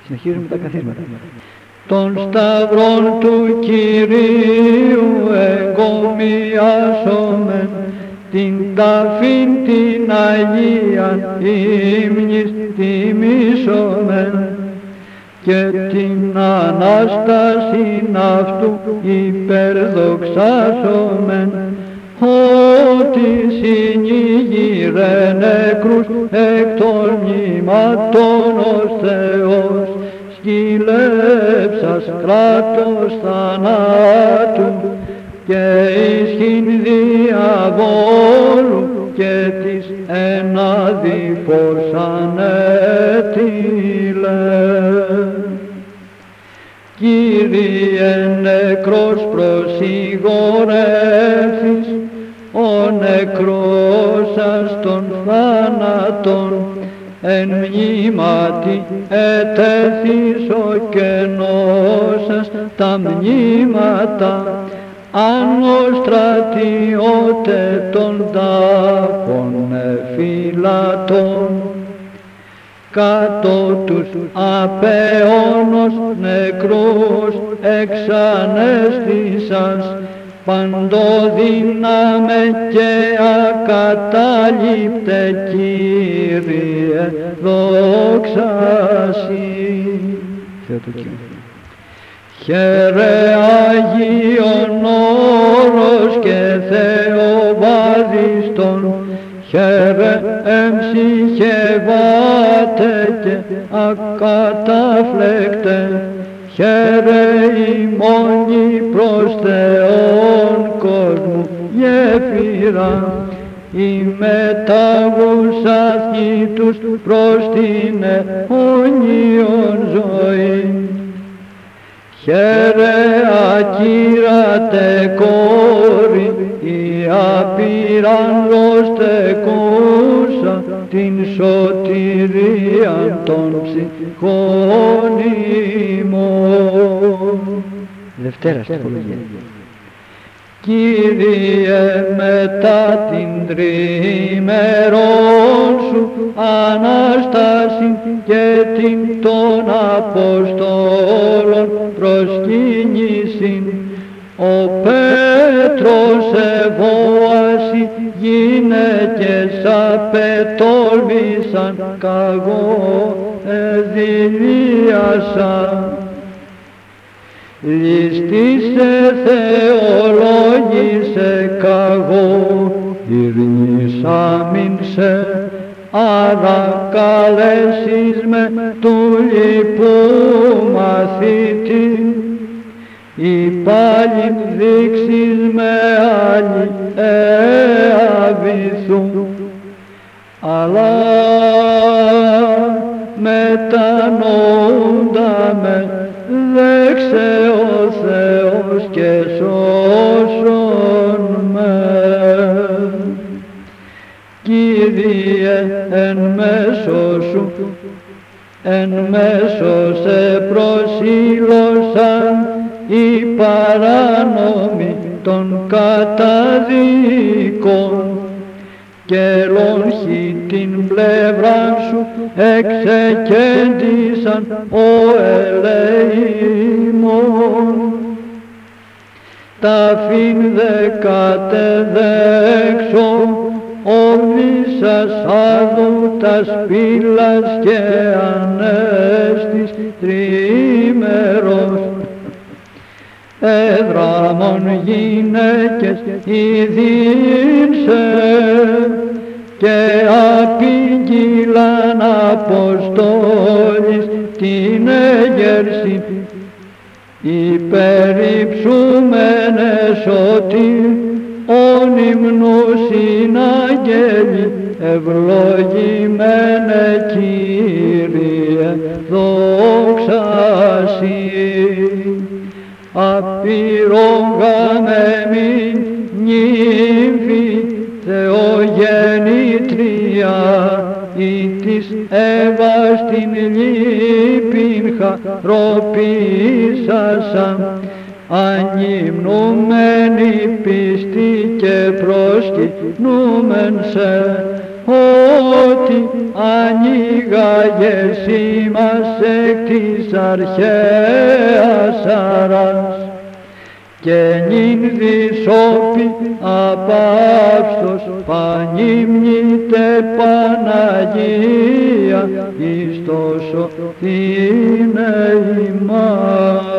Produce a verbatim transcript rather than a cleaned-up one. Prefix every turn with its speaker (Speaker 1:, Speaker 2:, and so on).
Speaker 1: Συνεχίζουμε τα καθίσματα. Των σταυρών του Κυρίου εγκομιάσομεν, την ταφήν την Αγίαν ύμνης τιμήσομεν, και την Ανάστασιν αυτού υπερδοξάσομεν, ότι συνήγηρε νεκρούς εκ των μνήματων ως Θεός, σκυλέψας κράτος θανάτου και ισχύν διαβόλου και της εναδιφώς ανέτειλε. Κύριε νεκρός προσιγορεύθης, ο νεκρός σας των θάνατων, εν μνήματι ετέθης ο κενός σας τα μνήματα, αν ο στρατιώτε των τάφων εφυλατών, κάτω τους απέωνος νεκρούς εξανέστησας, παντοδύναμε και ακατάληπτε Κύριε, δόξα Συ. Χαίρε Αγίον όρος και Θεοβάδιστον, χαίρε εμψυχευάτε και ακαταφλέκτε, χαίρε ημώνη προς Θεόν κόσμου γέφυρα, η μετάγουσα θήτους προς την αιώνιον ζωή. Χαίρε ακύρατε κόρη, η απειράν ροστεκούσα, την σωτηρίαν των ψυχών ημών. Δευτέρα στιχολογία. Κύριε, μετά την τριημερών σου Ανάσταση και την των Αποστόλων προσκύνησιν, ο Πέτρος εβόαση γυναίκες απετόλμησαν, καγώ εδηλίασα. Ληστήσε θεολόγησε καγώ, ειρνήσαμιν σε, άρα καλέσεις με του λοιπού μαθήτη, ή πάλι δείξεις με άλλη εαβηθού, αλλά μετανοούντα με δέξε ο Θεός και σώσον με. Κύριε, εν μέσω σου, εν μέσω σε προσήλωσαν οι παράνομοι των καταδίκων, και λόγχοι την πλευρά σου εξεκέντησαν ο ελεήμων. Τα φύν δεκατεδέξω, όβλησας άδου τας πύλας και ανέστης τριήμερος. Εδράμων γυναίκες ειδήνσε, και απήγγειλαν Αποστόλης την έγερση, υπερυψούμενες ότι ον υμνούς συναγγέλει, ευλογημένε Κύριε, δόξα Συ. Απειρογάμεμη νύμφη Θεογεννήτρια, ή της Εύας την λύπην χαροποίησασα, ανυμνούμενη πιστή και προσκυνούμεν σε, ότι ανοίγαγες ημάς εκ της αρχαίας αράς και νυν δισόπι απαύστος πανύμνητε Παναγία εις τόσο είναι ημάς.